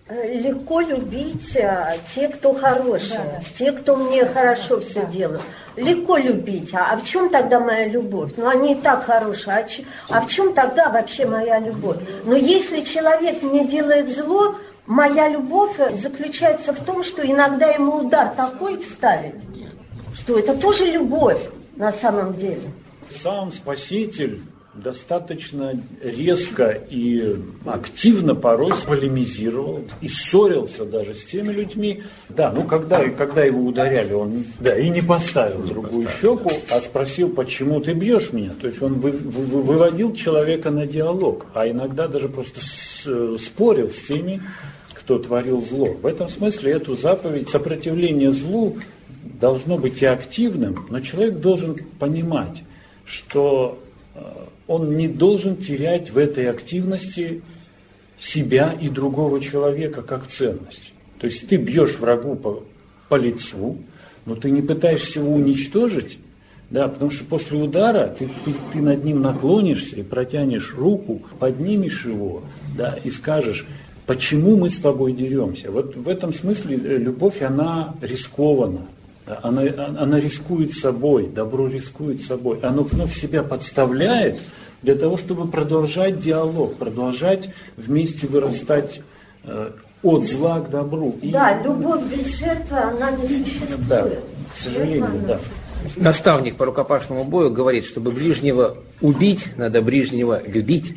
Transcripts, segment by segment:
Легко любить те, кто хорошие, те, кто мне хорошо все делают. Легко любить. А в чем тогда моя любовь? Ну, они и так хорошие. А в чем тогда вообще моя любовь? Но если человек мне делает зло, моя любовь заключается в том, что иногда ему удар такой вставить, что это тоже любовь на самом деле. Сам Спаситель достаточно резко и активно порой полемизировал и ссорился даже с теми людьми. Да, ну когда его ударяли, он и не поставил другую щеку, а спросил, почему ты бьешь меня? То есть он выводил человека на диалог, а иногда даже просто спорил с теми, кто творил зло. В этом смысле эту заповедь сопротивления злу должно быть и активным, но человек должен понимать, что он не должен терять в этой активности себя и другого человека как ценность. То есть ты бьешь врагу по лицу, но ты не пытаешься его уничтожить, да, потому что после удара ты над ним наклонишься и протянешь руку, поднимешь его, да, и скажешь, почему мы с тобой деремся. Вот в этом смысле любовь, она рискована. Она рискует собой, добро рискует собой. Оно вновь себя подставляет для того, чтобы продолжать диалог, продолжать вместе вырастать от зла к добру. Да, любовь без жертвы, она не существует. Да, к сожалению, да. Наставник по рукопашному бою говорит, чтобы ближнего убить, надо ближнего любить.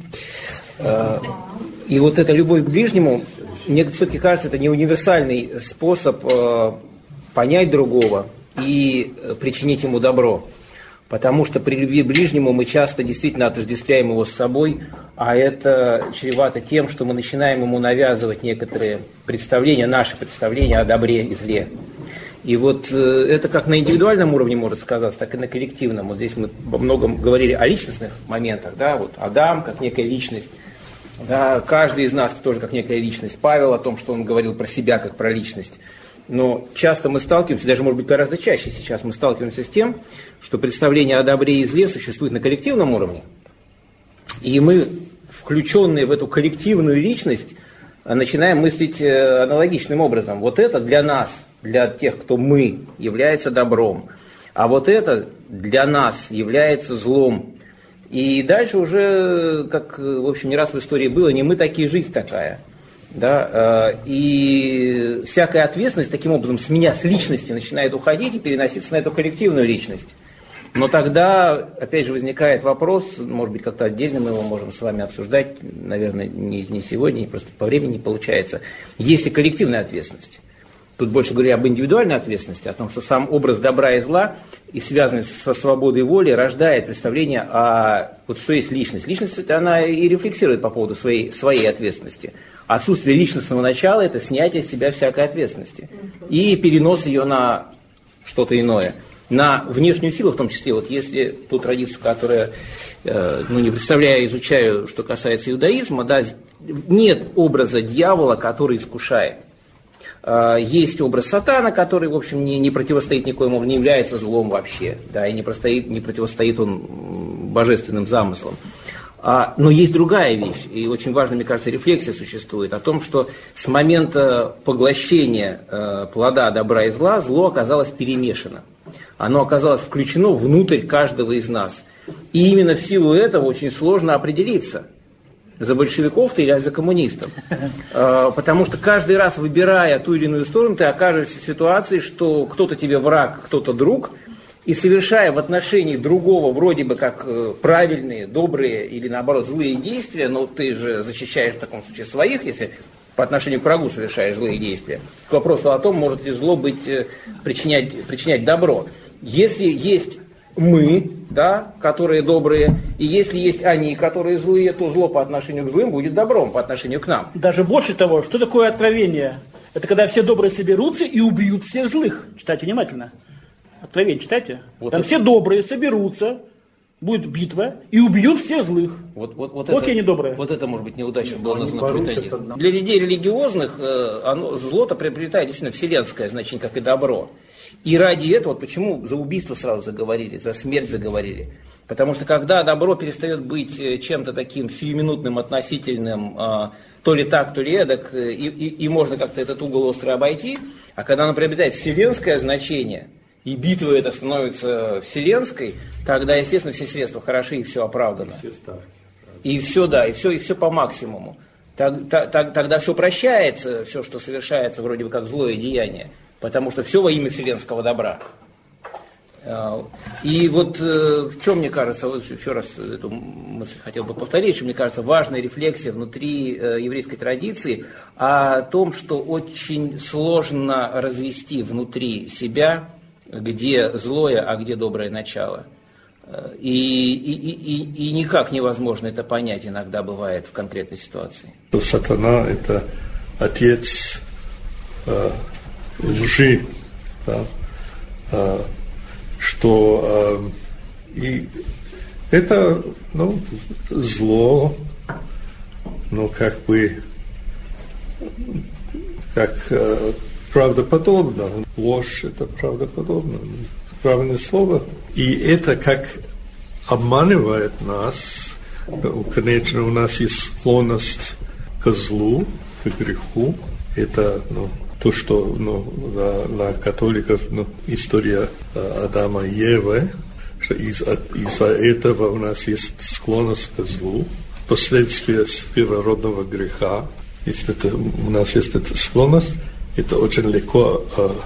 И вот эта любовь к ближнему, мне все-таки кажется, это не универсальный способ понять другого и причинить ему добро. Потому что при любви к ближнему мы часто действительно отождествляем его с собой, а это чревато тем, что мы начинаем ему навязывать некоторые представления, наши представления о добре и зле. И вот это как на индивидуальном уровне может сказаться, так и на коллективном. Вот здесь мы во многом говорили о личностных моментах, да, вот Адам как некая личность, да, каждый из нас тоже как некая личность. Павел о том, что он говорил про себя как про личность. Но часто мы сталкиваемся, даже может быть гораздо чаще сейчас мы сталкиваемся с тем, что представление о добре и зле существует на коллективном уровне. И мы, включенные в эту коллективную личность, начинаем мыслить аналогичным образом. Вот это для нас, для тех, кто мы, является добром. А вот это для нас является злом. И дальше уже, как, в общем, не раз в истории было, не мы такие, жизнь такая. Да, и всякая ответственность таким образом с меня, с личности начинает уходить и переноситься на эту коллективную личность. Но тогда, опять же, возникает вопрос, может быть, как-то отдельно мы его можем с вами обсуждать, наверное, не сегодня, просто по времени не получается. Есть ли коллективная ответственность? Тут больше говоря об индивидуальной ответственности, о том, что сам образ добра и зла, и связанный со свободой воли, рождает представление о вот что есть личность. Личность, она и рефлексирует по поводу своей ответственности. Отсутствие личностного начала – это снятие с себя всякой ответственности. И перенос ее на что-то иное. На внешнюю силу в том числе. Вот если ту традицию, которая, не представляю, изучаю, что касается иудаизма, да, нет образа дьявола, который искушает. Есть образ сатана, который, в общем, не противостоит никоему, не является злом вообще, да, и не противостоит он божественным замыслам. Но есть другая вещь, и очень важная, мне кажется, рефлексия существует о том, что с момента поглощения плода добра и зла, зло оказалось перемешано. Оно оказалось включено внутрь каждого из нас. И именно в силу этого очень сложно определиться, за большевиков ты или за коммунистов. Потому что каждый раз, выбирая ту или иную сторону, ты окажешься в ситуации, что кто-то тебе враг, кто-то друг, и совершая в отношении другого вроде бы как правильные, добрые или наоборот злые действия, но ты же защищаешь в таком случае своих, если по отношению к врагу совершаешь злые действия, к вопросу о том, может ли зло причинять добро. Если есть мы, да, которые добрые, и если есть они, которые злые, то зло по отношению к злым будет добром по отношению к нам. Даже больше того, что такое откровение? Это когда все добрые соберутся и убьют всех злых. Читайте внимательно. Откровение читайте. Вот там это... все добрые соберутся, будет битва, и убьют всех злых. Вот это, я недоброе. Вот это, может быть, неудачно было наблюдение. Для людей религиозных зло-то приобретает действительно вселенское значение, как и добро. И ради этого, почему за убийство сразу заговорили, за смерть заговорили? Потому что когда добро перестает быть чем-то таким сиюминутным, относительным, то ли так, то ли эдак, и можно как-то этот угол острый обойти, а когда оно приобретает вселенское значение, и битва эта становится вселенской, тогда, естественно, все средства хороши и все оправдано. И все, да, и все по максимуму. Тогда все прощается, все, что совершается вроде бы как злое деяние, потому что все во имя вселенского добра. И вот в чем, мне кажется, вот еще раз эту мысль хотел бы повторить, что, мне кажется, важная рефлексия внутри еврейской традиции о том, что очень сложно развести внутри себя, где злое, а где доброе начало. И никак невозможно это понять иногда бывает в конкретной ситуации. Сатана – это отец лжи, да? Что и это, зло, как бы, как правдоподобно. Ложь – это правдоподобно, правильное слово. И это как обманывает нас. Конечно, у нас есть склонность к злу, к греху. Это, то, что для католиков история Адама и Евы, что из-за этого у нас есть склонность к злу, последствия первородного греха. Если у нас есть эта склонность, это очень легко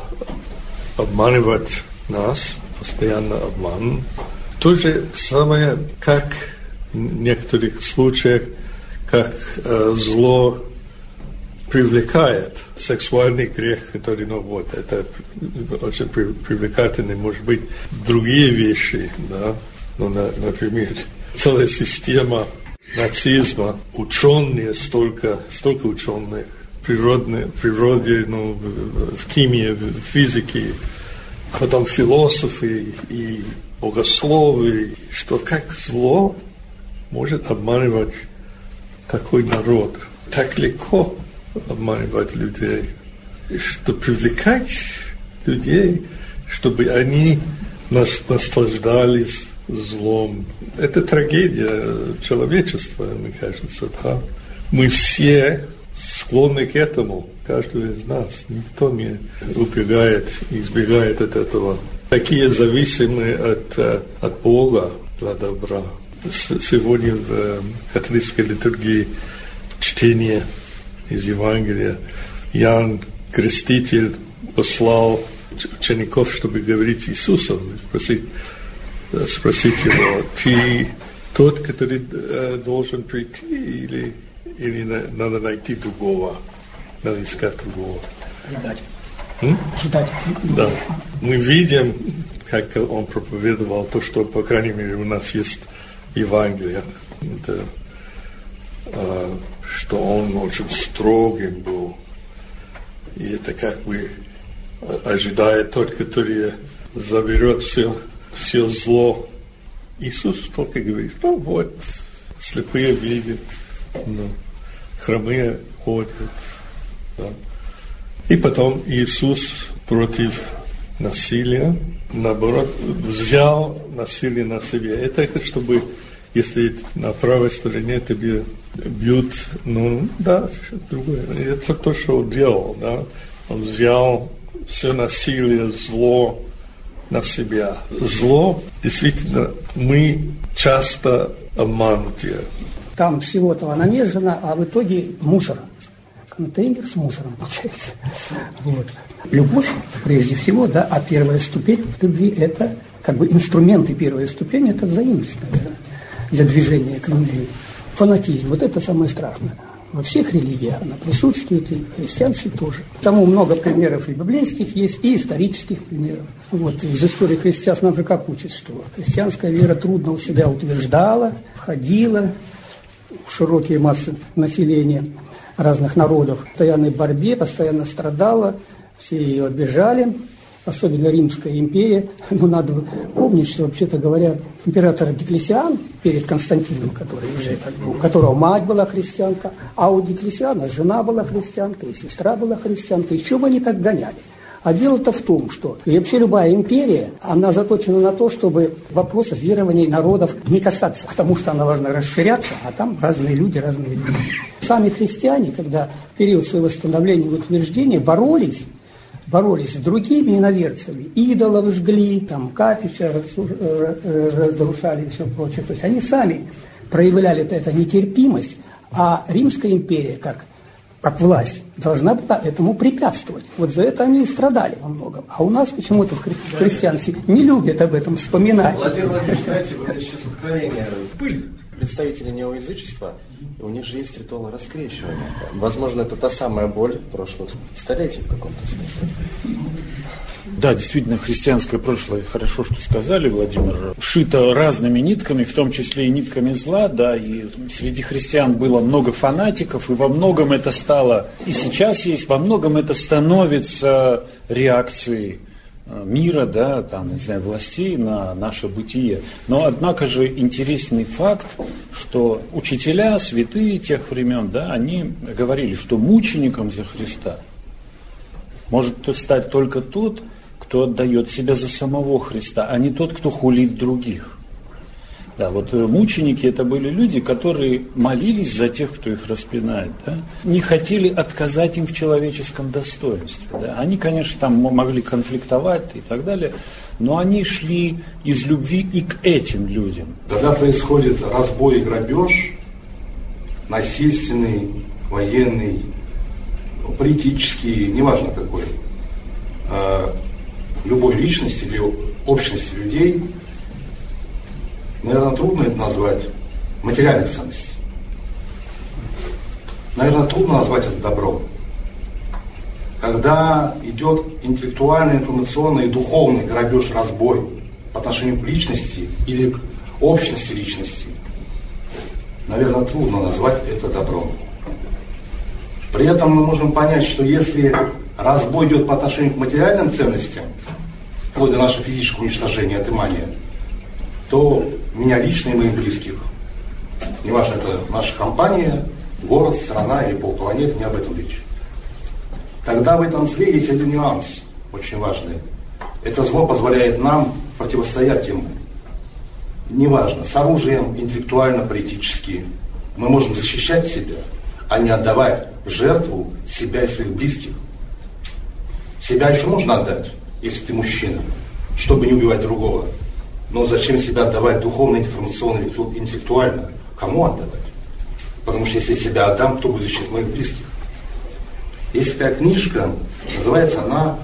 обманывать нас, постоянно обман. То же самое, как в некоторых случаях, как зло привлекает сексуальный грех, который, это очень привлекательно, может быть, другие вещи, да, например, целая система нацизма, ученые, столько ученых, в природе, в химии, в физике, потом философы и богословы, что как зло может обманывать такой народ, так легко обманывать людей, что привлекать людей, чтобы они наслаждались злом. Это трагедия человечества, мне кажется, да. Мы все склонны к этому, каждый из нас. Никто не убегает, избегает от этого. Такие зависимые от Бога для добра. Сегодня в католической литургии чтение из Евангелия. Иоанн Креститель послал учеников, чтобы говорить с Иисусом, спросить его, ты тот, который должен прийти, или надо найти другого, надо искать другого? Ждать. Да. Мы видим, как он проповедовал то, что, по крайней мере, у нас есть Евангелие. Это что он очень строгим был. И это как бы ожидает тот, который заберет все зло. Иисус только говорит, слепые видят, хромые ходят. Да. И потом Иисус против насилия, наоборот, взял насилие на себя. Это чтобы, если на правой стороне тебе бьют, другое. Это то, что он делал, да. Он взял все насилие, зло на себя. Зло, действительно, мы часто обмануты. Там всего этого намешано, а в итоге мусор. Контейнер с мусором получается. Вот. Любовь, прежде всего, да, а первая ступень любви – это как бы инструменты, первая ступень – это взаимность, наверное, для движения к любви. Фанатизм – вот это самое страшное. Во всех религиях она присутствует, и в христианстве тоже. Тому много примеров и библейских есть, и исторических примеров. Вот, из истории христианства нам же как учат, что христианская вера трудно у себя утверждала, входила в широкие массы населения разных народов, в постоянной борьбе, постоянно страдала, все ее обижали, особенно Римская империя. Но надо помнить, что, вообще-то говоря, император Диклесиан перед Константином, который уже, у которого мать была христианка, а у Диклесиана жена была христианка, и сестра была христианка, еще бы они так гоняли. А дело-то в том, что и вообще любая империя, она заточена на то, чтобы вопросов верований народов не касаться, потому что она должна расширяться, а там разные люди, разные люди. Сами христиане, когда в период своего становления и утверждения боролись с другими иноверцами, идолов жгли, там, капища разрушали и все прочее. То есть они сами проявляли эту нетерпимость, а Римская империя, как власть, должна была этому препятствовать. Вот за это они и страдали во многом. А у нас почему-то в христианстве не любят об этом вспоминать. Владимир Владимирович, знаете, вы мне сейчас откровение. Пыль. Представители неоязычества, у них же есть ритуал раскрещивания. Возможно, это та самая боль прошлых столетий в каком-то смысле. Да, действительно, христианское прошлое, хорошо, что сказали, Владимир, шито разными нитками, в том числе и нитками зла, да, и среди христиан было много фанатиков, и во многом это стало, и сейчас есть, во многом это становится реакцией мира, да, там, не знаю, властей на наше бытие. Но, однако же, интересный факт, что учителя, святые тех времен, да, они говорили, что мучеником за Христа может стать только тот, кто отдает себя за самого Христа, а не тот, кто хулит других. Да, вот мученики это были люди, которые молились за тех, кто их распинает, да? Не хотели отказать им в человеческом достоинстве. Да? Они, конечно, там могли конфликтовать и так далее, но они шли из любви и к этим людям. Когда происходит разбой и грабеж, насильственный, военный, политический, неважно какой, любой личности или общности людей, наверное, трудно это назвать материальных ценностей. Наверное, трудно назвать это добром. Когда идет интеллектуальный, информационный и духовный грабеж, разбой по отношению к личности или к общности личности, наверное, трудно назвать это добром. При этом мы можем понять, что если разбой идет по отношению к материальным ценностям, вплоть до нашего физического уничтожения, отымания, то меня лично и моих близких, неважно, это наша компания, город, страна или полпланеты, не об этом речь. Тогда в этом зле есть один нюанс, очень важный. Это зло позволяет нам противостоять ему. Неважно, с оружием, интеллектуально, политически. Мы можем защищать себя, а не отдавать в жертву себя и своих близких. Себя еще можно отдать, если ты мужчина, чтобы не убивать другого. Но зачем себя отдавать духовно, информационно, интеллектуально? Кому отдавать? Потому что если я себя отдам, кто будет защищать моих близких? Есть такая книжка, называется она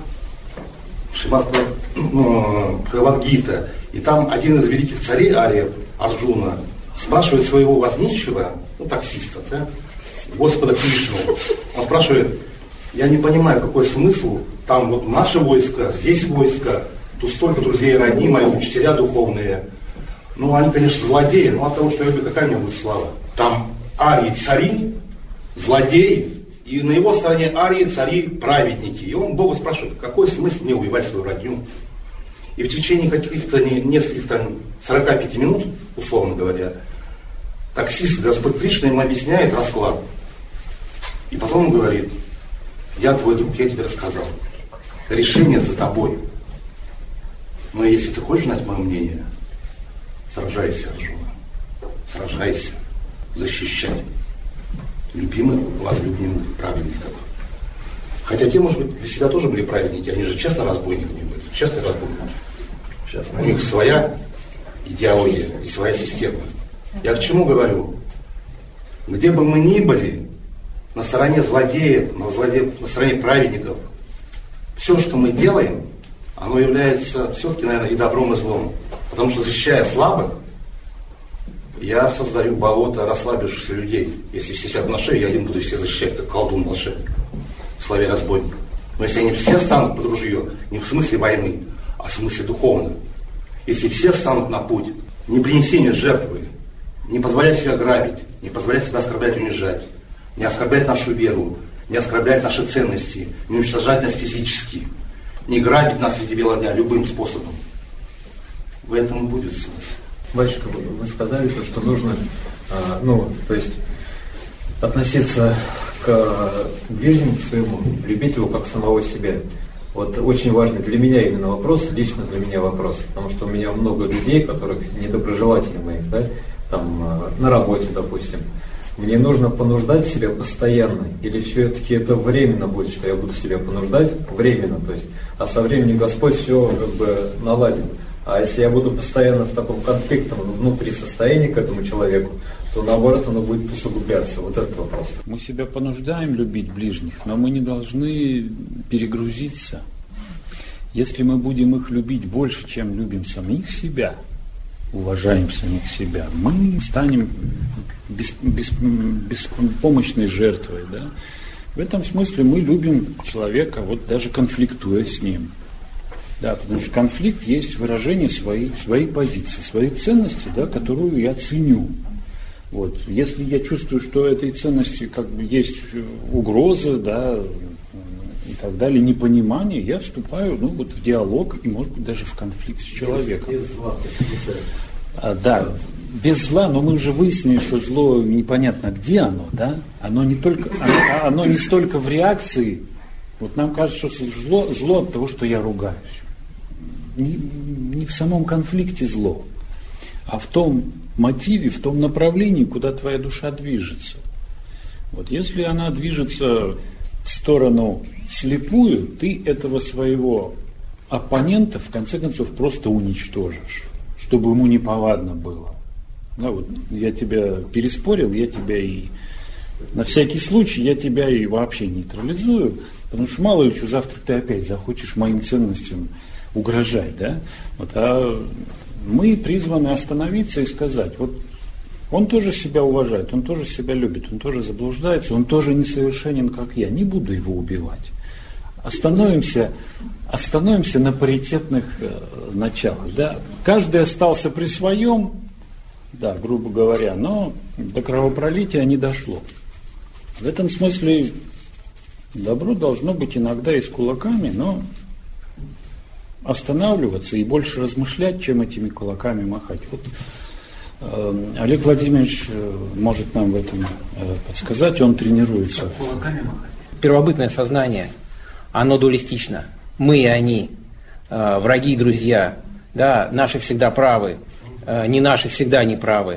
Бхагавад-гита. И там один из великих царей Ариев, Арджуна, спрашивает своего возничего, таксиста, да, Господа Кришну. Он спрашивает: я не понимаю, какой смысл, там вот наше войско, здесь войско, тут столько друзей, родни мои, учителя духовные. Ну, они, конечно, злодеи, но от того, что я люблю, какая у меня будет слава? Там арии цари, злодеи, и на его стороне арии цари праведники. И он Бога спрашивает: какой смысл мне убивать свою родню? И в течение каких-то нескольких 45 минут, условно говоря, таксист Господь Кришна ему объясняет расклад. И потом он говорит: я твой друг, я тебе рассказал. Решение за тобой. Но если ты хочешь знать мое мнение, сражайся, Арджуна. Сражайся, защищай любимых, возлюбленных праведников. Хотя те, может быть, для себя тоже были праведники, они же честно разбойниками были, честно разбойники. У них своя идеология и своя система. Я к чему говорю? Где бы мы ни были, на стороне злодеев, на стороне праведников, все, что мы делаем, оно является все-таки, наверное, и добром, и злом. Потому что, защищая слабых, я создаю болото расслабившихся людей. Если все сядут на шею, я один буду всех защищать, как колдун-волшебник, славе разбойник. Но если они все встанут под ружье, не в смысле войны, а в смысле духовном, если все встанут на путь не принесения жертвы, не позволять себя грабить, не позволять себя оскорблять, унижать, не оскорблять нашу веру, не оскорблять наши ценности, не уничтожать нас физически, не грабить нас среди бела дня любым способом. В этом и будет смысл. Батюшка, вы сказали, что нужно, то есть относиться к ближнему своему, любить его как самого себя. Вот очень важный для меня именно вопрос, лично для меня вопрос, потому что у меня много людей, которых недоброжелатели моих, да, там на работе, допустим. Мне нужно понуждать себя постоянно, или все-таки это временно будет, что я буду себя понуждать временно, то есть, а со временем Господь все как бы наладит. А если я буду постоянно в таком конфликтном внутри состоянии к этому человеку, то наоборот оно будет усугубляться. Вот этот вопрос. Мы себя понуждаем любить ближних, но мы не должны перегрузиться. Если мы будем их любить больше, чем любим самих себя, уважаем самих себя, мы станем беспомощной жертвой. Да? В этом смысле мы любим человека, вот даже конфликтуя с ним. Да, потому что конфликт есть выражение своей позиции, своей ценности, да, которую я ценю. Вот. Если я чувствую, что этой ценности как бы есть угроза, да, и так далее, непонимание, я вступаю в диалог и, может быть, даже в конфликт с человеком. Без зла. Да, без зла, но мы уже выяснили, что зло непонятно где оно, да? Оно не столько в реакции. Вот нам кажется, что зло от того, что я ругаюсь. Не в самом конфликте зло, а в том мотиве, в том направлении, куда твоя душа движется. Вот если она движется в сторону слепую, ты этого своего оппонента в конце концов просто уничтожишь, чтобы ему неповадно было. Да, вот я тебя переспорил, я тебя и на всякий случай я тебя и вообще нейтрализую, потому что мало ли что завтра ты опять захочешь моим ценностям угрожать, да? Вот, а мы призваны остановиться и сказать, вот он тоже себя уважает, он тоже себя любит, он тоже заблуждается, он тоже несовершенен, как я, не буду его убивать. Остановимся на паритетных началах, да? Каждый остался при своем, да, грубо говоря, но до кровопролития не дошло. В этом смысле добро должно быть иногда и с кулаками, но останавливаться и больше размышлять, чем этими кулаками махать. Вот Олег Владимирович может нам в этом подсказать, он тренируется. Кулаками махать? Первобытное сознание, оно дуалистично. Мы и они, враги и друзья, да, наши всегда правы, не наши всегда не правы.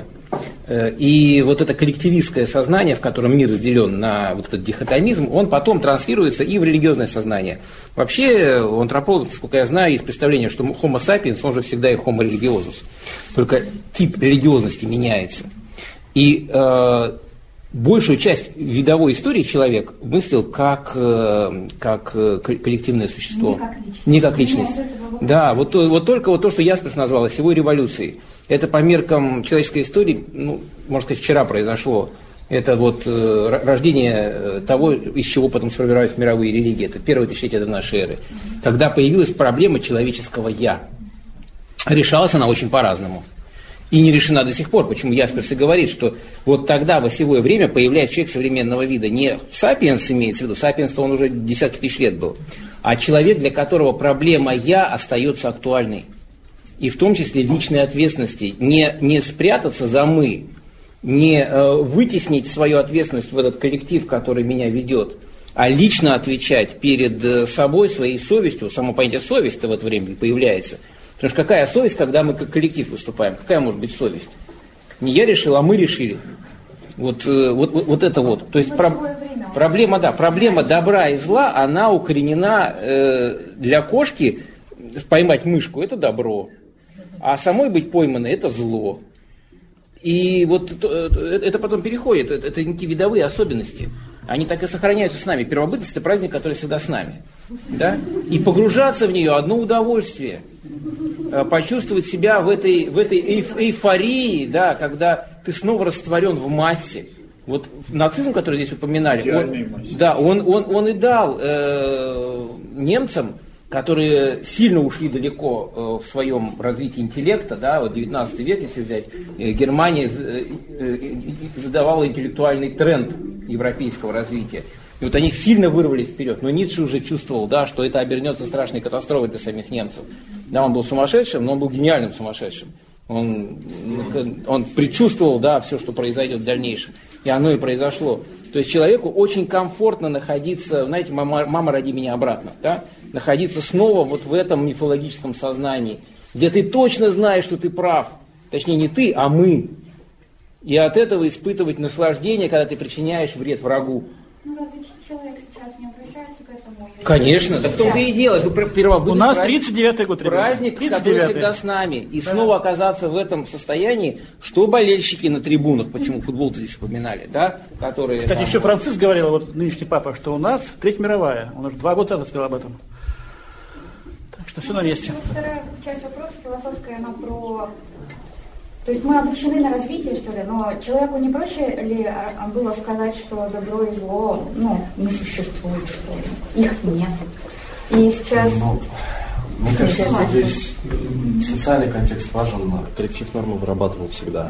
И вот это коллективистское сознание, в котором мир разделен на вот этот дихотомизм, он потом транслируется и в религиозное сознание. Вообще, у антропологов, насколько я знаю, есть представление, что homo sapiens, он же всегда и homo religiosus. Только тип религиозности меняется. И большую часть видовой истории человек мыслил как коллективное существо. Не как личность. Да, вот только то, что Ясперс назвал осевой революцией. Это по меркам человеческой истории, можно сказать, вчера произошло. Это вот рождение того, из чего потом сформировались мировые религии. Это первое тысячелетие до нашей эры. Когда появилась проблема человеческого «я». Решалась она очень по-разному. И не решена до сих пор. Почему Ясперс и говорит, что вот тогда, в осевое время, появляется человек современного вида. Не сапиенс имеется в виду, сапиенс-то он уже десятки тысяч лет был, а человек, для которого проблема «я» остается актуальной. И в том числе личной ответственности. Не спрятаться за «мы», не вытеснить свою ответственность в этот коллектив, который меня ведет, а лично отвечать перед собой, своей совестью. Само понятие совесть-то в это время появляется. Потому что какая совесть, когда мы как коллектив выступаем? Какая может быть совесть? Не я решил, а мы решили. Вот это вот. То есть проблема добра и зла, она укоренена для кошки. Поймать мышку – это добро. А самой быть пойманной – это зло. И вот это потом переходит, это некие видовые особенности. Они так и сохраняются с нами. Первобытность – это праздник, который всегда с нами. Да? И погружаться в нее – одно удовольствие. Почувствовать себя в этой эйфории, да, когда ты снова растворен в массе. Вот нацизм, который здесь упоминали, он и дал немцам, которые сильно ушли далеко в своем развитии интеллекта, да, вот 19 век, если взять, Германия задавала интеллектуальный тренд европейского развития. И вот они сильно вырвались вперед, но Ницше уже чувствовал, да, что это обернется страшной катастрофой для самих немцев. Да, он был сумасшедшим, но он был гениальным сумасшедшим. Он предчувствовал, да, все, что произойдет в дальнейшем. И оно и произошло. То То есть человеку очень комфортно находиться, знаете, мама роди меня обратно, да? Находиться снова вот в этом мифологическом сознании, где ты точно знаешь, что ты прав. Точнее, не ты, а мы. И от этого испытывать наслаждение, когда ты причиняешь вред врагу. Ну, разве человек сейчас не обращается к этому? Конечно, так в том-то и дело. У нас 39-й год, праздник, который всегда с нами. И снова оказаться в этом состоянии, что болельщики на трибунах, почему футбол-то здесь упоминали, да? Которые, кстати, еще Франциск говорил, вот нынешний папа, что у нас Третья мировая. Он уже 2 года назад сказал об этом. Так что все на месте. Вторая часть вопроса философская, она про... То есть мы обречены на развитие, что ли, но человеку не проще ли было сказать, что добро и зло, не существует, что ли? Их нет. И сейчас... Мне кажется, здесь социальный контекст важен, коллектив нормы вырабатывал всегда.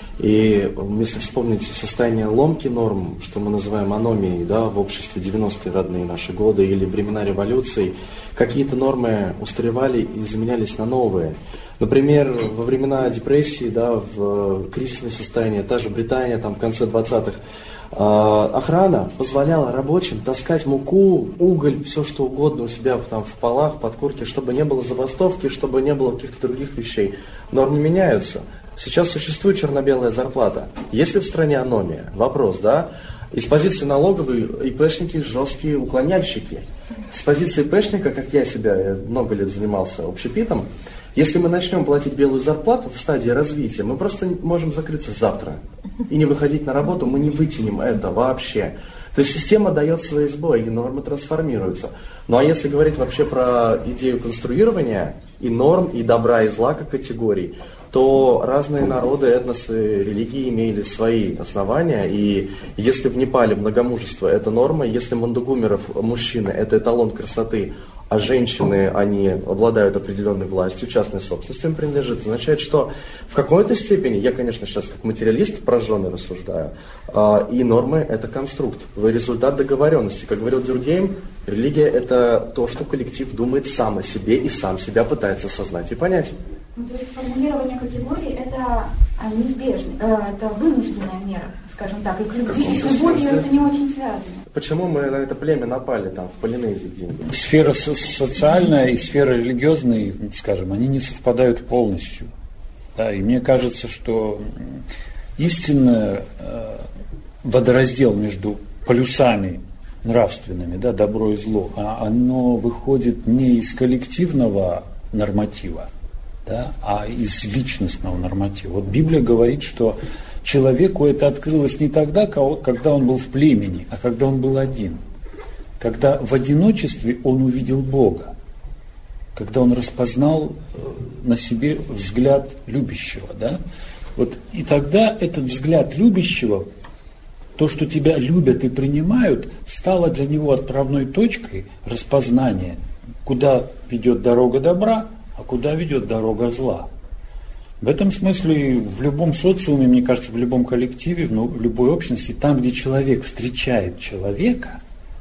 И если вспомнить состояние ломки норм, что мы называем аномией, да, в обществе 90-е родные наши годы или времена революций, какие-то нормы устаревали и заменялись на новые. Например, во времена депрессии, да, в кризисное состояние, та же Британия, там, в конце 20-х, охрана позволяла рабочим таскать муку, уголь, все что угодно у себя там, в полах, под куртке, чтобы не было забастовки, чтобы не было каких-то других вещей. Нормы меняются. Сейчас существует черно-белая зарплата. Есть ли в стране аномия? Вопрос, да? Из позиции налоговой ИПшники жесткие уклоняльщики. С позиции ИПшника, как я много лет занимался общепитом, если мы начнем платить белую зарплату в стадии развития, мы просто можем закрыться завтра и не выходить на работу, мы не вытянем это вообще. То есть система дает свои сбои, и нормы трансформируются. Ну а если говорить вообще про идею конструирования и норм, и добра, и зла как категорий, то разные народы, этносы, религии имели свои основания. И если в Непале многомужество – это норма, если мандагумеров мужчины – это эталон красоты, а женщины, они обладают определенной властью, частной собственностью им принадлежит, означает, что в какой-то степени, я, конечно, сейчас как материалист прожженный рассуждаю, и нормы – это конструкт, результат договоренности. Как говорил Дюркгейм, религия – это то, что коллектив думает сам о себе и сам себя пытается осознать и понять. Ну, то есть формулирование категорий – это неизбежно, это вынужденная мера, скажем так, и к любви, и с любовью это не очень связано. Почему мы на это племя напали, там, в Полинезии где-нибудь? Сфера социальная и сфера религиозная, скажем, они не совпадают полностью. Да, и мне кажется, что истинный водораздел между полюсами нравственными, да, добро и зло, оно выходит не из коллективного норматива, да, а из личностного норматива. Вот Библия говорит, что человеку это открылось не тогда, когда он был в племени, а когда он был один. Когда в одиночестве он увидел Бога. Когда он распознал на себе взгляд любящего. Да? Вот, и тогда этот взгляд любящего, то, что тебя любят и принимают, стало для него отправной точкой распознания, куда ведет дорога добра, а куда ведет дорога зла. В этом смысле в любом социуме, мне кажется, в любом коллективе, в любой общности, там, где человек встречает человека,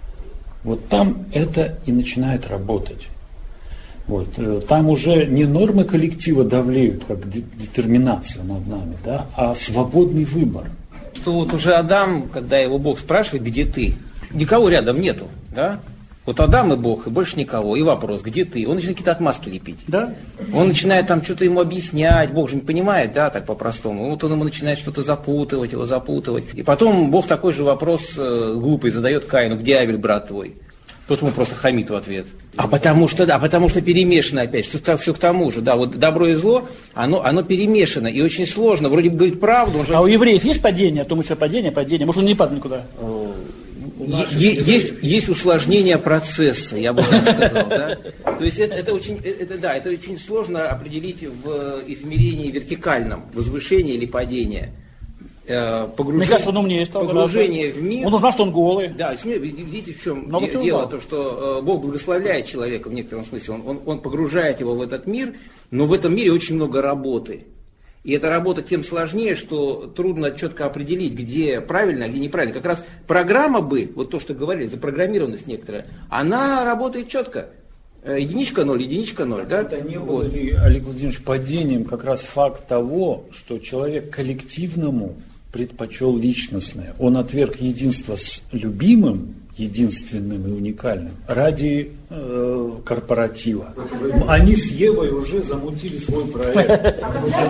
вот там это и начинает работать. Вот. Там уже не нормы коллектива давлеют, как детерминация над нами, да, а свободный выбор. Что вот уже Адам, когда его Бог спрашивает, где ты, никого рядом нету, да? Вот Адам и Бог, и больше никого. И вопрос, где ты? Он начинает какие-то отмазки лепить. Да? Он начинает там что-то ему объяснять. Бог же не понимает, да, так по-простому. Вот он ему начинает что-то запутывать, его запутывать. И потом Бог такой же вопрос глупый задает Каину: где Авель, брат твой? Тот ему просто хамит в ответ. Потому что перемешано опять. Что все к тому же. Да, вот добро и зло, оно перемешано. И очень сложно. Вроде бы говорит правду. А у евреев есть падение? А то мы все падение. Может, он не падает никуда? Есть усложнение процесса, я бы так сказал, да? То есть это очень сложно определить в измерении вертикальном, возвышение или падение. Мне кажется, он умнее стал. Погружение в мир. Он узнал, что он голый. Да, видите, в чем дело, то, что Бог благословляет человека в некотором смысле, он погружает его в этот мир, но в этом мире очень много работы. И эта работа тем сложнее, что трудно четко определить, где правильно, а где неправильно. Как раз программа бы, вот то, что говорили, запрограммированность некоторая, она работает четко. Единичка 0, единичка 0. Да? Это не было ли, Олег Владимирович, падением как раз факт того, что человек коллективному предпочел личностное. Он отверг единство с любимым, единственным и уникальным, ради корпоратива. Они с Евой уже замутили свой проект.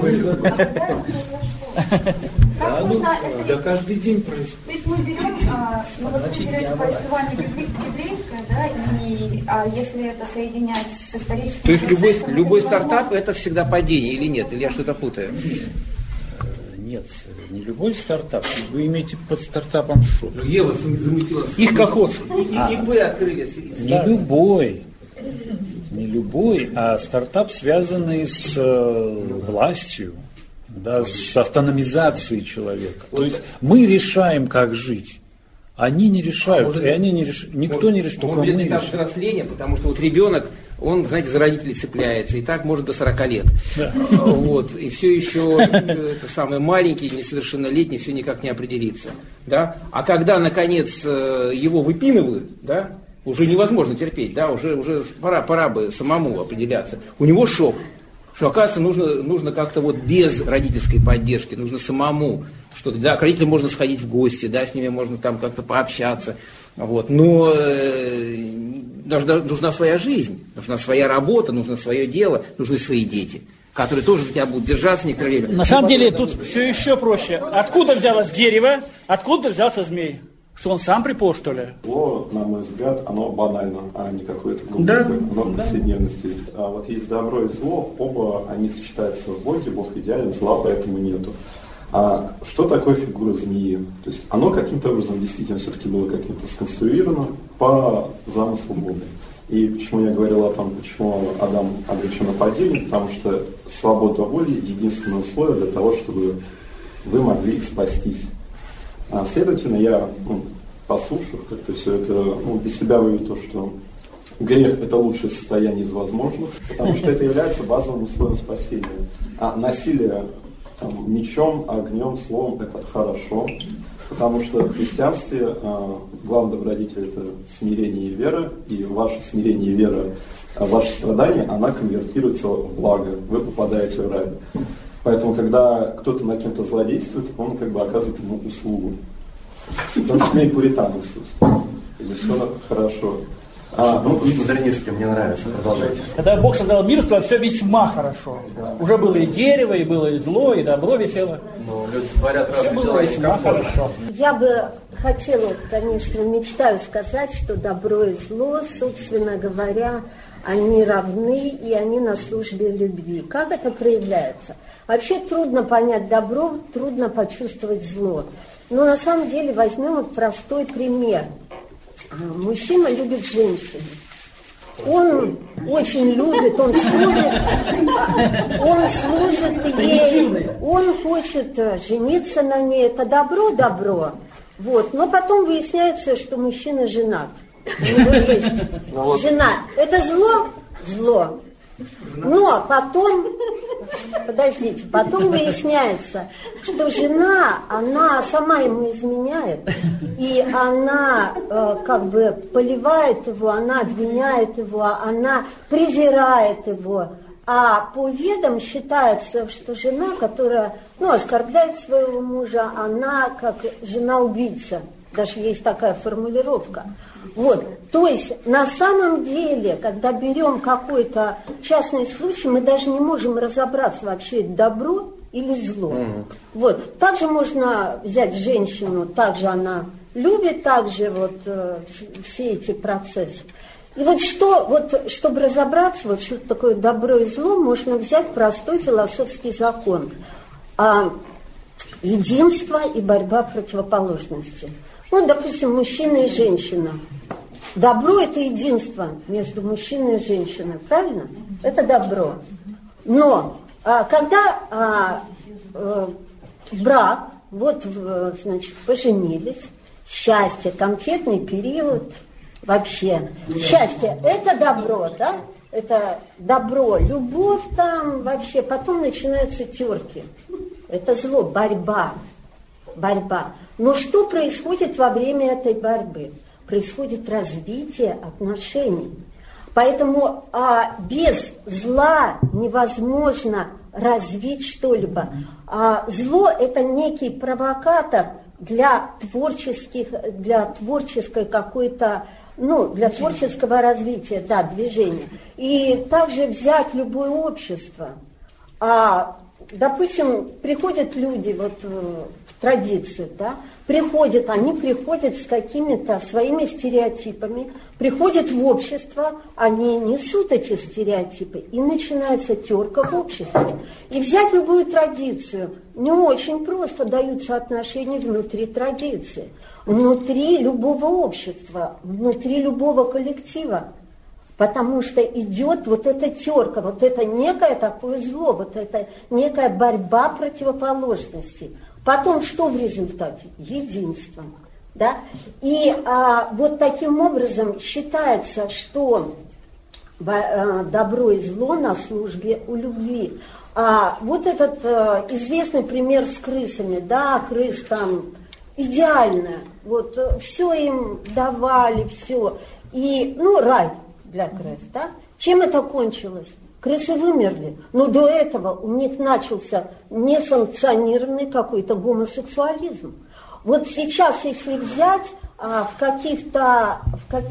Да, каждый день происходит. То есть мы берем, вы берете повествование библейское, да, и если это соединять с историческим... То есть любой стартап это всегда падение или нет? Или я что-то путаю? Нет, не любой стартап. Вы имеете под стартапом что? Ева замутила. Их колхоз. ИП открылись. Не любой. Не любой, а стартап, связанный с властью, да, с автономизацией человека. То есть мы решаем, как жить. Они не решают, и они не решают. Никто не решает, только мы решаем. решаем. Взросление, потому что вот ребенок, он, знаете, за родителей цепляется, и так может до 40 лет. Да. Вот, и все еще это самый маленький, несовершеннолетний, все никак не определится. Да? А когда, наконец, его выпинывают, да, уже невозможно терпеть, да, уже пора бы самому определяться. У него шок. Что, оказывается, нужно как-то вот без родительской поддержки, нужно самому что-то. Да, к родителям можно сходить в гости, да, с ними можно там как-то пообщаться. Вот, но нужна своя жизнь, нужна своя работа, нужно свое дело, нужны свои дети, которые тоже за тебя будут держаться некоторое время. На самом деле тут все еще проще. Откуда взялось дерево, откуда взялся змей? Что он сам приполз, что ли? Зло, на мой взгляд, оно банально, а не какое-то глубокое, оно в повседневности. А вот есть добро и зло, оба они сочетаются в Боге, Бог идеален, зла поэтому нету. А что такое фигура змеи? То есть оно каким-то образом действительно все-таки было каким-то сконструировано по замыслу Бога. И почему я говорил о том, почему Адам обречен на падение, потому что свобода воли – единственное условие для того, чтобы вы могли спастись. Следовательно, я, послушав как-то все это, для себя вывел то, что грех – это лучшее состояние из возможных, потому что это является базовым условием спасения. А насилие мечом, огнем, словом – это хорошо, потому что в христианстве главный добродетель – это смирение и вера, и ваше смирение и вера, ваше страдание, она конвертируется в благо, вы попадаете в рай. Поэтому, когда кто-то на кем-то злодействует, он как бы оказывает ему услугу. В том числе и пуританам, собственно. Здесь все хорошо. Модернистский, мне нравится. Продолжайте. Когда Бог создал мир, сказал, все весьма хорошо. Да. Уже было и дерево, и было и зло, и добро висело. Но люди творят разные дела. Все было весьма хорошо. Я бы хотела, конечно, мечтаю сказать, что добро и зло, собственно говоря, они равны, и они на службе любви. Как это проявляется? Вообще трудно понять добро, трудно почувствовать зло. Но на самом деле возьмем простой пример. Мужчина любит женщину. Он очень любит, он служит ей, он хочет жениться на ней. Это добро. Вот. Но потом выясняется, что мужчина женат. У него есть жена. Это зло. Но потом, потом выясняется, что жена, она сама ему изменяет, и она как бы поливает его, она обвиняет его, она презирает его. А по ведам считается, что жена, которая оскорбляет своего мужа, она как жена-убийца. Даже есть такая формулировка. Вот. То есть на самом деле, когда берем какой-то частный случай, мы даже не можем разобраться, вообще это добро или зло. Вот. Также можно взять женщину, также она любит также все эти процессы. И чтобы разобраться, что такое добро и зло, можно взять простой философский закон. Единство и борьба противоположностей. Допустим, мужчина и женщина. Добро – это единство между мужчиной и женщиной, правильно? Это добро. Но когда брак, поженились, счастье, конфетный период, вообще. Счастье – это добро, да? Это добро, любовь там вообще. Потом начинаются терки. Это зло, борьба. Но что происходит во время этой борьбы? Происходит развитие отношений. Поэтому без зла невозможно развить что-либо. Зло – это некий провокатор для творческой какой-то, для творческого развития, движения. И также взять любое общество. Допустим, приходят люди в традицию, они приходят с какими-то своими стереотипами, приходят в общество, они несут эти стереотипы, и начинается терка в обществе. И взять любую традицию не очень просто даются отношения внутри традиции, внутри любого общества, внутри любого коллектива. Потому что идет эта терка, это некое такое зло, это некая борьба противоположностей. Потом что в результате? Единство. Да? И таким образом считается, что добро и зло на службе у любви. Этот известный пример с крысами, крыс там идеально, все им давали, все. И, рай для крыс, Чем это кончилось? Крысы вымерли, но до этого у них начался несанкционированный какой-то гомосексуализм. Сейчас, если взять в каких-то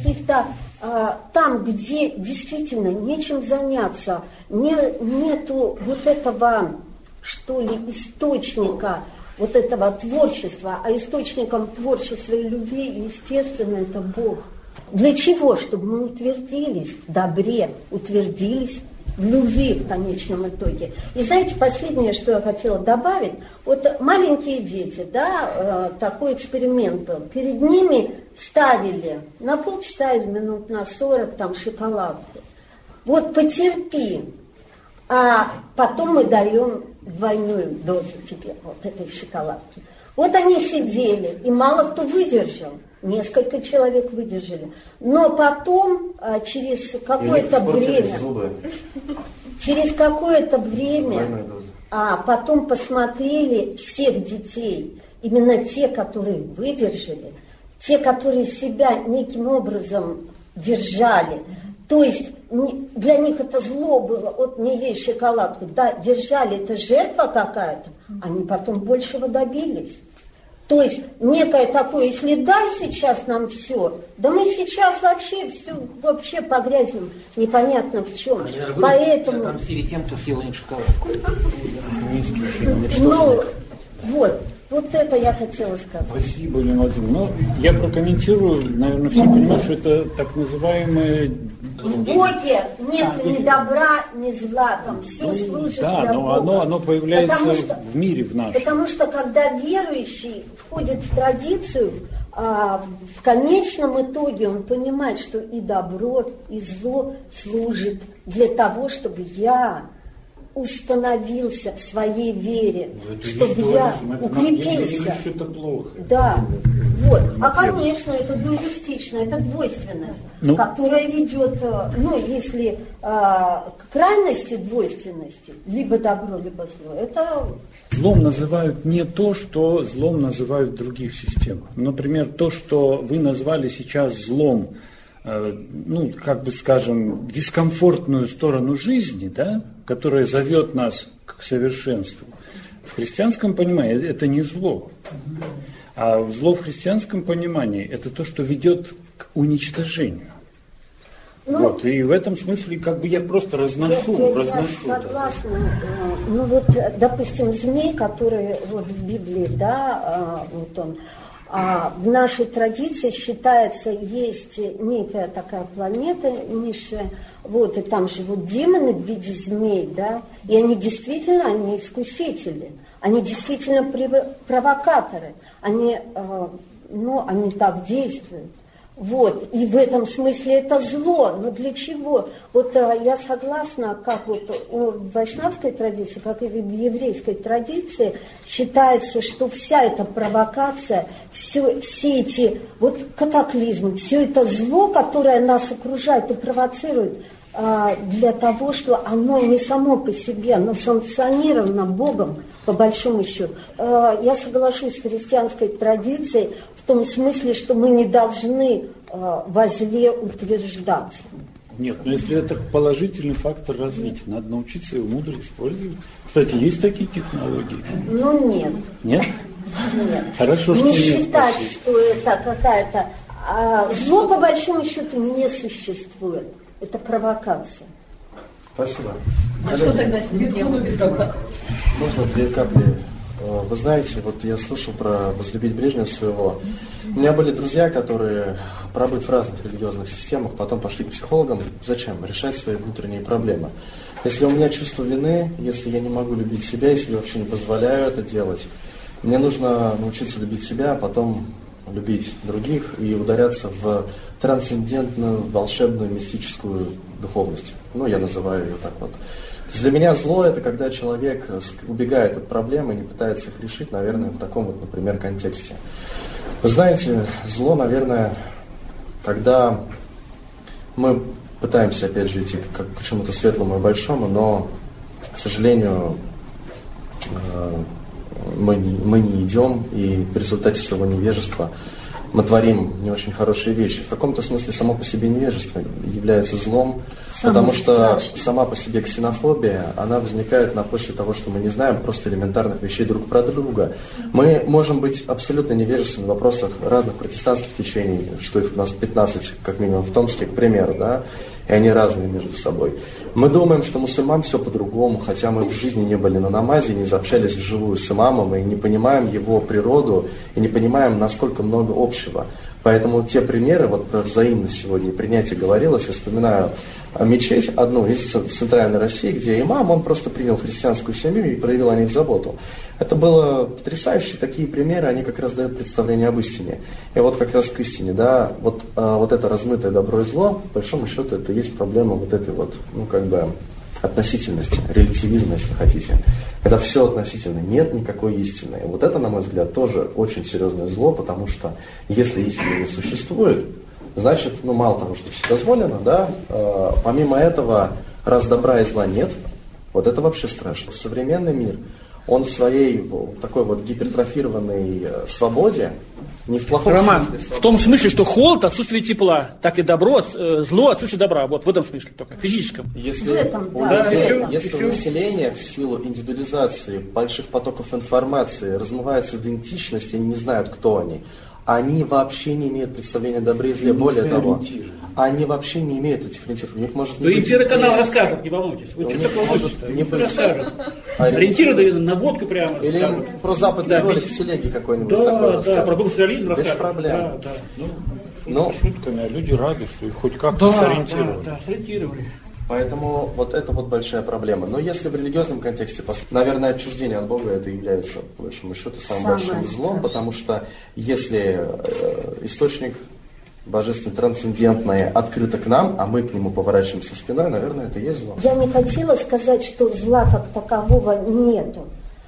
там, где действительно нечем заняться, нету этого, что ли, источника этого творчества, а источником творчества и любви, естественно, это Бог. Для чего? Чтобы мы утвердились в добре, утвердились в любви в конечном итоге. И знаете, последнее, что я хотела добавить, маленькие дети, такой эксперимент был, перед ними ставили на полчаса или минут на 40 шоколадку. Потерпи, а потом мы даем двойную дозу тебе этой шоколадки. Они сидели, и мало кто выдержал. Несколько человек выдержали. Но потом, через какое-то время, потом посмотрели всех детей, именно те, которые выдержали, те, которые себя неким образом держали. То есть для них это зло было, не есть шоколадку, держали, это жертва какая-то, они потом большего добились. То есть некое такое, если дай сейчас нам все, да мы сейчас вообще погрязнем непонятно в чем. Поэтому... отомстили тем, кто съел у них шоколадку. Это я хотела сказать. Спасибо, Елена Владимировна. Я прокомментирую, наверное, все понимают, что это так называемое... В Боге нет ни добра, ни зла, там все служит для Бога. Но оно появляется в мире в нашем. Потому что когда верующий входит в традицию, в конечном итоге он понимает, что и добро, и зло служит для того, чтобы я установился в своей вере, чтобы я укрепился. Это плохо. Да. Конечно, это дуалистично, это двойственность, которая ведет, если к крайности двойственности, либо добро, либо зло, это... Злом называют не то, что злом называют в других системах. Например, то, что вы назвали сейчас злом, дискомфортную сторону жизни, которая зовет нас к совершенству. В христианском понимании это не зло. А зло в христианском понимании это то, что ведет к уничтожению. И в этом смысле я просто разношу. Я согласна. Допустим, змей, который в Библии, в нашей традиции считается, есть некая такая планета низшая, и там живут демоны в виде змей, и они действительно, они искусители, они действительно провокаторы, они так действуют. И в этом смысле это зло. Но для чего? Я согласна, как в вайшнавской традиции, как и в еврейской традиции, считается, что вся эта провокация, все эти катаклизмы, все это зло, которое нас окружает и провоцирует, для того, что оно не само по себе, оно санкционировано Богом, по большому счету. Я соглашусь с христианской традицией в том смысле, что мы не должны во зле утверждаться. Нет, но если это положительный фактор развития, надо научиться его мудро использовать. Кстати, есть такие технологии? Ну, нет. Нет? Нет. Хорошо, что не нет. считать, Спасибо. что это какая-то... зло, по большому счету, не существует. Это провокация. Спасибо. А что тогда с ним делать? Можно 2 капли? Вы знаете, вот я слышал про возлюбить ближнего своего. У меня были друзья, которые, пробыв в разных религиозных системах, потом пошли к психологам. Зачем? Решать свои внутренние проблемы. Если у меня чувство вины, если я не могу любить себя, если я вообще не позволяю это делать, мне нужно научиться любить себя, а потом любить других и ударяться в трансцендентную, волшебную, мистическую духовность. Ну, я называю ее так вот. То есть для меня зло – это когда человек убегает от проблем и не пытается их решить, наверное, в таком вот, например, контексте. Вы знаете, зло, наверное, когда мы пытаемся, опять же, идти к чему-то светлому и большому, но, к сожалению, мы не идем, и в результате своего невежества мы творим не очень хорошие вещи. В каком-то смысле само по себе невежество является злом, потому что сама по себе ксенофобия, она возникает на почве того, что мы не знаем просто элементарных вещей друг про друга. Мы можем быть абсолютно невежественны в вопросах разных протестантских течений, что их у нас 15, как минимум, в Томске, к примеру, да, и они разные между собой. Мы думаем, что мусульман все по-другому, хотя мы в жизни не были на намазе, не заобщались вживую с имамом, и не понимаем его природу, и не понимаем, насколько много общего. Поэтому те примеры, вот про взаимность сегодня, принятие говорилось, я вспоминаю мечеть одну из центральной России, где имам, он просто принял христианскую семью и проявил о них заботу. Это было потрясающие такие примеры, они как раз дают представление об истине. И вот как раз к истине, да, вот это размытое добро и зло, по большому счету, это и есть проблема вот этой вот, ну как бы, относительности, релятивизма, если хотите. Когда все относительно, нет никакой истины. И вот это, на мой взгляд, тоже очень серьезное зло, потому что если истины не существует, значит, ну мало того, что все дозволено, да, помимо этого, раз добра и зла нет, вот это вообще страшно. Современный мир, он в своей такой вот гипертрофированной свободе, не в плохом Роман, смысле. В том смысле, что холод, отсутствие тепла, так и добро, зло, отсутствие добра. Вот в этом смысле только, в физическом. Если, В этом, да. если у населения в силу индивидуализации, больших потоков информации развивается идентичность, они не знают, кто они вообще не имеют представления о добре и зле. Более того, они вообще не имеют этих ориентиров. У них может не быть... Эфир-канал расскажет, не волнуйтесь. Вы что такое может не быть. Расскажет. Ориентиры на водку прямо. Или про западный ролик в телеге какой-нибудь такой расскажет. Да, про гомосексуализм расскажет. Без проблем. Ну, шутками, а люди рады, что их хоть как-то сориентировали. Да, сориентировали. Поэтому вот это вот большая проблема. Но если в религиозном контексте, наверное, отчуждение от Бога это является, по большому счету, самым большим злом, потому что если источник божественный, трансцендентное открыто к нам, а мы к нему поворачиваемся спиной, наверное, это и есть зло. Я не хотела сказать, что зла как такового нету.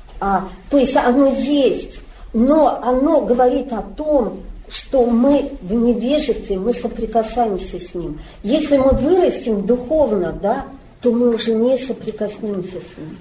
То есть оно есть, но оно говорит о том, что мы в невежестве, мы соприкасаемся с ним. Если мы вырастем духовно, да, то мы уже не соприкоснемся с ним.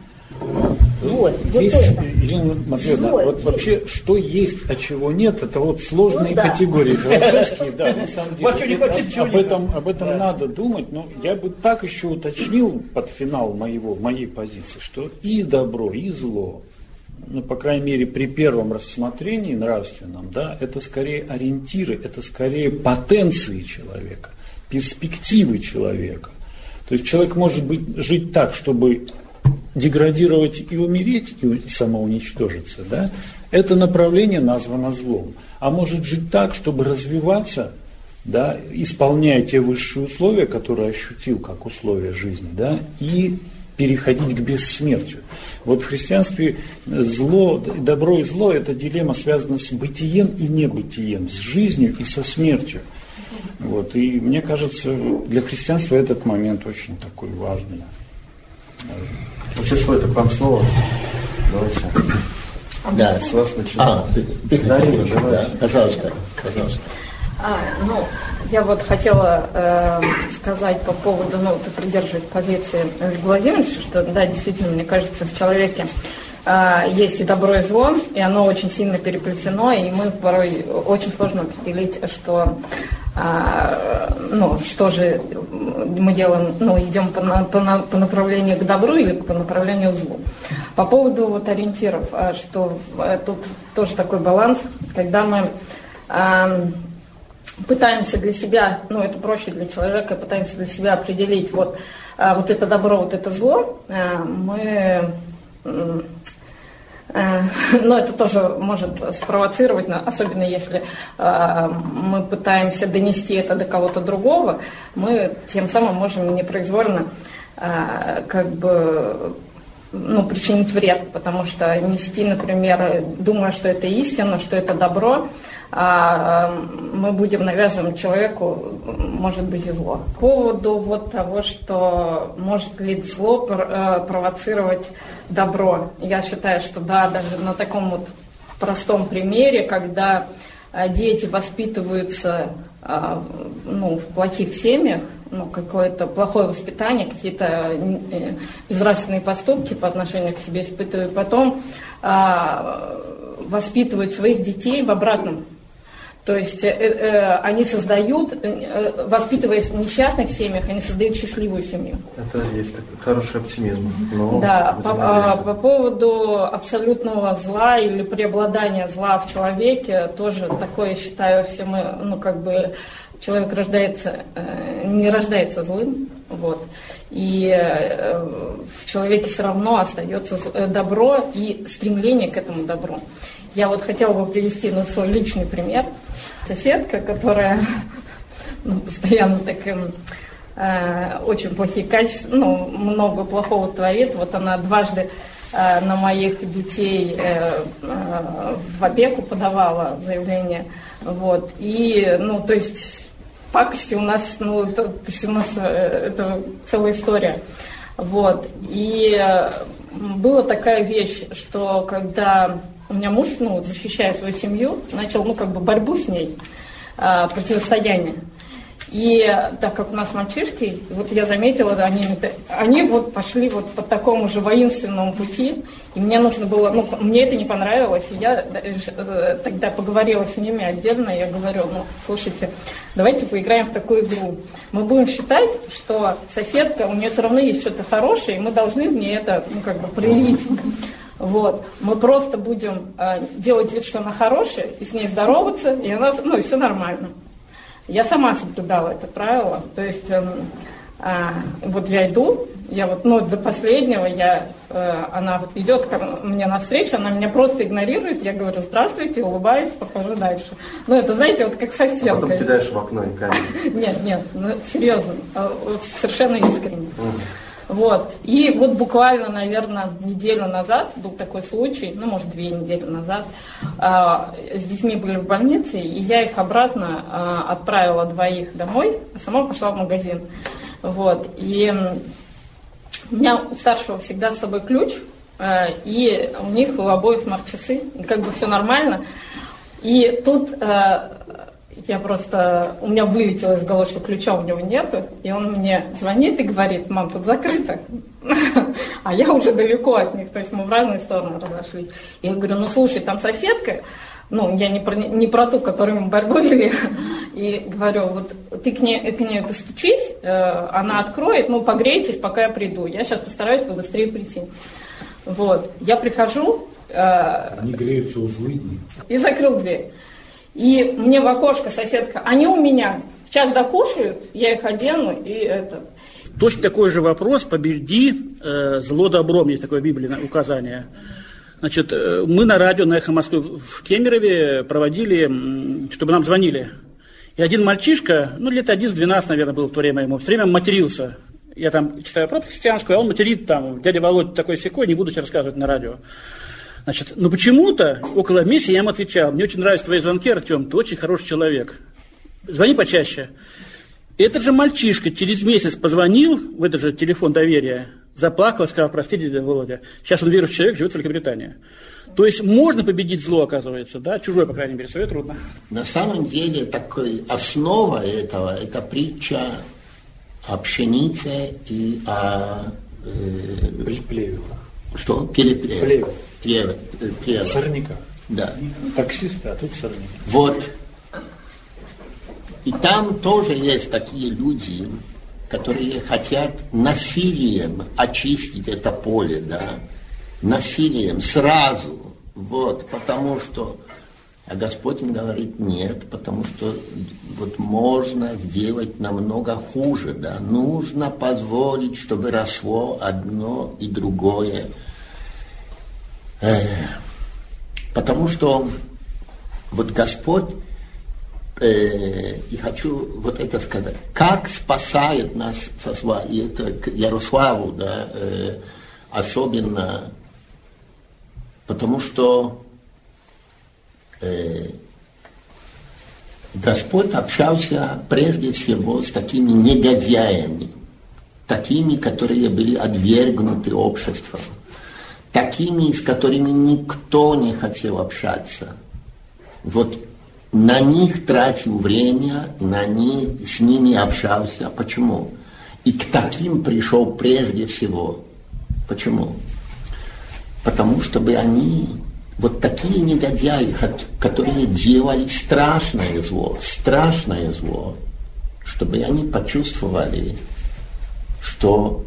Вот есть, это. Елена Матвеевна, вот вообще, что есть, а чего нет, это вот сложные категории философские, да, на самом деле. Об этом надо думать, но я бы так еще уточнил под финал моей позиции, что и добро, и зло, ну, по крайней мере, при первом рассмотрении нравственном, да, это скорее ориентиры, это скорее потенции человека, перспективы человека. То есть человек может жить так, чтобы деградировать и умереть, и самоуничтожиться, да, это направление названо злом. А может жить так, чтобы развиваться, да, исполняя те высшие условия, которые ощутил как условия жизни, да, и переходить к бессмертию. Вот в христианстве добро и зло – это дилемма, связана с бытием и небытием, с жизнью и со смертью. Вот. И мне кажется, для христианства этот момент очень такой важный. Вообще свой, так вам слово. Давайте. Да, с вас начинаем. Дарина, да, пожалуйста. Я вот хотела сказать по поводу, ты придерживаешь позиции Олега Владимировича, что, да, действительно, мне кажется, в человеке есть и добро, и зло, и оно очень сильно переплетено, и мы порой очень сложно определить, что же мы делаем, идем по направлению к добру или по направлению к злу. По поводу вот ориентиров, что тут тоже такой баланс, когда мы пытаемся для себя, это проще для человека, пытаемся для себя определить вот это добро, вот это зло, но это тоже может спровоцировать, особенно если мы пытаемся донести это до кого-то другого, мы тем самым можем непроизвольно причинить вред, потому что нести, например, думая, что это истина, что это добро, мы будем навязывать человеку, может быть, и зло. По поводу вот того, что может ли зло провоцировать добро, я считаю, что да, даже на таком вот простом примере, когда дети воспитываются в плохих семьях, какое-то плохое воспитание, какие-то безнравственные поступки по отношению к себе испытывают, потом воспитывают своих детей в обратном. То есть они создают, воспитываясь в несчастных семьях, они создают счастливую семью. Это есть такой хороший оптимизм. Да, по поводу абсолютного зла или преобладания зла в человеке, тоже такое, я считаю, все мы, человек не рождается злым, и в человеке все равно остается добро и стремление к этому добру. Я вот хотела бы привести свой личный пример. Соседка, которая постоянно очень плохие качества, много плохого творит. Вот она дважды на моих детей в опеку подавала заявление. И, то есть пакости у нас, это целая история. И была такая вещь, что когда у меня муж, защищая свою семью, начал, борьбу с ней, противостояние. И так как у нас мальчишки, я заметила, они пошли по такому же воинственному пути, и мне нужно было, мне это не понравилось, и я тогда поговорила с ними отдельно, я говорю, слушайте, давайте поиграем в такую игру. Мы будем считать, что соседка, у нее все равно есть что-то хорошее, и мы должны в ней это, проявить. Мы просто будем делать вид, что она хорошая, и с ней здороваться, и она, и все нормально. Я сама соблюдала это правило, то есть я иду, до последнего она идет ко мне навстречу, она меня просто игнорирует, я говорю здравствуйте, улыбаюсь, прохожу дальше. Это, знаете, как соседка. А потом кидаешь в окно и камень. Нет, серьезно, совершенно искренне. И буквально, наверное, неделю назад был такой случай, может 2 недели назад, с детьми были в больнице, и я их обратно отправила 2 домой, а сама пошла в магазин. И у меня у старшего всегда с собой ключ, и у них у обоих смарт-часы, все нормально. И тут у меня вылетело из головы, что ключа у него нету, и он мне звонит и говорит: мам, тут закрыто. А я уже далеко от них, то есть мы в разные стороны разошлись. Я говорю, слушай, там соседка, я не про ту, которую мы борьбу вели, и говорю, ты к ней постучись, она откроет, погрейтесь, пока я приду. Я сейчас постараюсь побыстрее прийти. Я прихожу. Они греются узлы. И закрыл дверь. И мне в окошко соседка: они у меня, сейчас докушают, я их одену, и это. Точно такой же вопрос: победи зло добром, есть такое в Библии указание. Значит, мы на радио, на «Эхо Москвы» в Кемерове проводили, чтобы нам звонили. И один мальчишка, лет 11-12, наверное, был в то время ему, все время матерился. Я там читаю проповедь христианскую, а он материт там, дядя Володя такой-сякой, не буду сейчас рассказывать на радио. Значит, почему-то около месяца я ему отвечал: мне очень нравятся твои звонки, Артем, ты очень хороший человек. Звони почаще. Этот же мальчишка через месяц позвонил в этот же телефон доверия, заплакал, сказал: простите, дядя Володя, сейчас он верующий человек, живет в Великобритании. То есть можно победить зло, оказывается, да? Чужое, по крайней мере, свое трудно. На самом деле, основа этого – это притча о пшенице и о... Плевелах. Что? Плеве. Сорняка. Да. Таксисты, а тут сорняки. И там тоже есть такие люди, которые хотят насилием очистить это поле, да, насилием сразу, вот, потому что, а Господь им говорит нет, потому что вот можно сделать намного хуже, да, нужно позволить, чтобы росло одно и другое, потому что вот Господь, и хочу вот это сказать, как спасает нас со зла, и это к Ярославу, да, особенно, потому что Господь общался прежде всего с такими негодяями, такими, которые были отвергнуты обществом, такими, с которыми никто не хотел общаться. Вот на них тратил время, с ними общался. Почему? И к таким пришел прежде всего. Почему? Потому чтобы они, вот такие негодяи, которые делали страшное зло, чтобы они почувствовали, что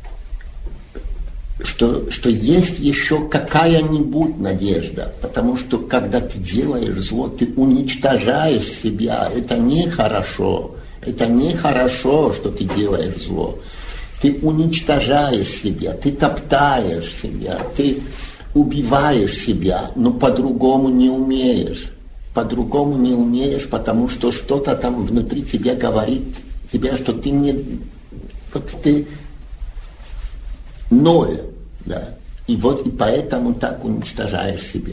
есть еще какая-нибудь надежда, потому что когда ты делаешь зло, ты уничтожаешь себя, это нехорошо, что ты делаешь зло, ты уничтожаешь себя, ты топтаешь себя, ты убиваешь себя, но по-другому не умеешь, потому что что-то там внутри тебя говорит тебе, что ты не, вот ты ноль, да, и вот и поэтому так уничтожаешь себя.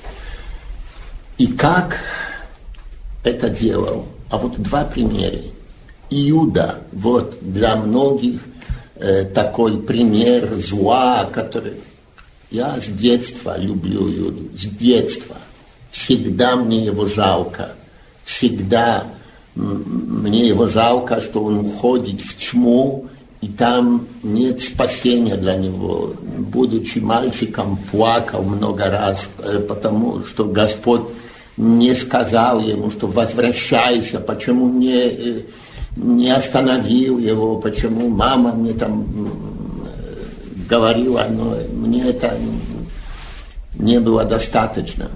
И как это делал? А вот два примера. Иуда, вот для многих такой пример зла, который я с детства люблю Иуду, с детства. Всегда мне его жалко, всегда мне его жалко, что он уходит в тьму, и там нет спасения для него. Будучи мальчиком, плакал много раз, потому что Господь не сказал ему, что возвращайся, почему не остановил его, почему мама мне там говорила, но мне это не было достаточно.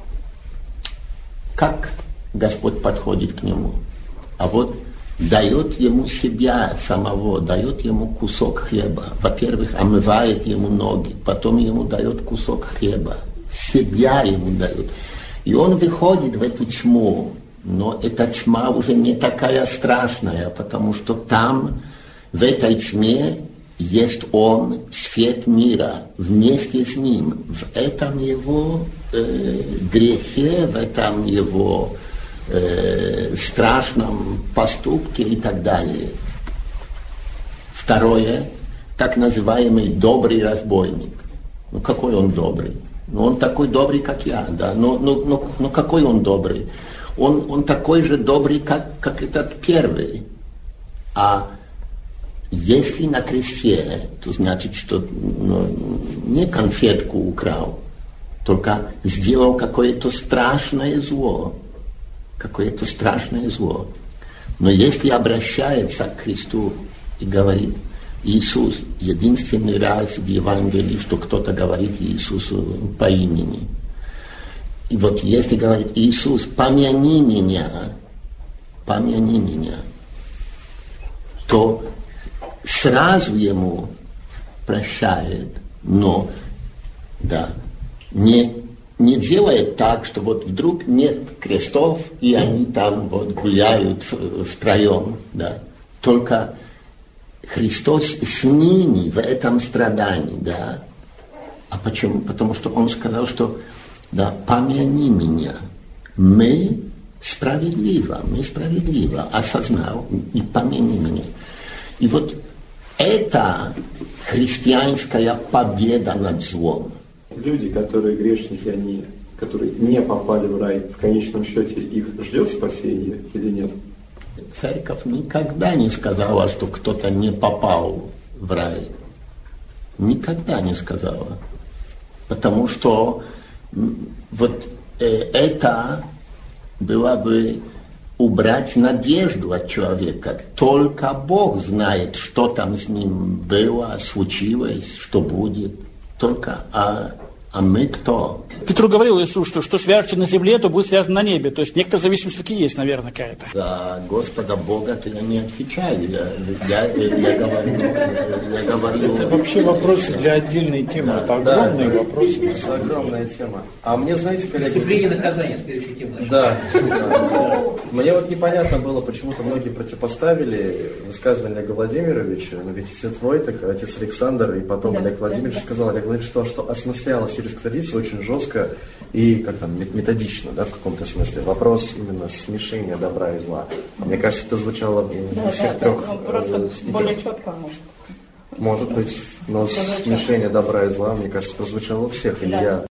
Как Господь подходит к нему? А вот дает ему себя самого, дает ему кусок хлеба. Во-первых, омывает ему ноги, потом ему дает кусок хлеба, себя ему дает. И он выходит в эту тьму, но эта тьма уже не такая страшная, потому что там, в этой тьме, есть он, свет мира, вместе с ним. В этом его грехе, в этом его страшном поступке и так далее. Второе, так называемый добрый разбойник. Ну какой он добрый? Ну он такой добрый, как я, да. Но какой он добрый? Он такой же добрый, как этот первый. А если на кресте, то значит, что не конфетку украл, только сделал какое-то страшное зло. Какое-то страшное зло. Но если обращается к Христу и говорит, Иисус, единственный раз в Евангелии, что кто-то говорит Иисусу по имени. И вот если говорит, Иисус, помяни меня, то сразу ему прощает, но да, не делает так, что вот вдруг нет крестов, и они там вот гуляют втроем, да. Только Христос с ними в этом страдании, да. А почему? Потому что Он сказал, что да, помяни меня. Мы справедливо осознал и помяни меня. И вот это христианская победа над злом. Люди, которые грешники, они, которые не попали в рай, в конечном счете их ждет спасение или нет? Церковь никогда не сказала, что кто-то не попал в рай. Никогда не сказала. Потому что вот это была бы убрать надежду от человека. Только Бог знает, что там с ним было, случилось, что будет. Только, а мы кто? Петру говорил Иисус, что свяжется на земле, то будет связано на небе. То есть некоторая зависимость все-таки есть, наверное, какая-то. За Господа Бога я не отвечаю. Я говорю... Это вообще вопросы для отдельной темы. Это огромные вопросы. Это огромная тема. А мне, знаете, коллеги... Преступление и наказание, следующая тема. Да. Мне вот непонятно было, почему-то многие противопоставили высказывание Олега Владимировича, но ведь отец Войтек, отец Александр, и потом Олег Владимирович сказал, Олег Владимирович, что осмыслялась сирийская традиция очень жестко и как там методично, да, в каком-то смысле. Вопрос именно смешения добра и зла. Мне кажется, это звучало у всех трех. Просто более четко, может быть, но смешение добра и зла, мне кажется, прозвучало у всех. И я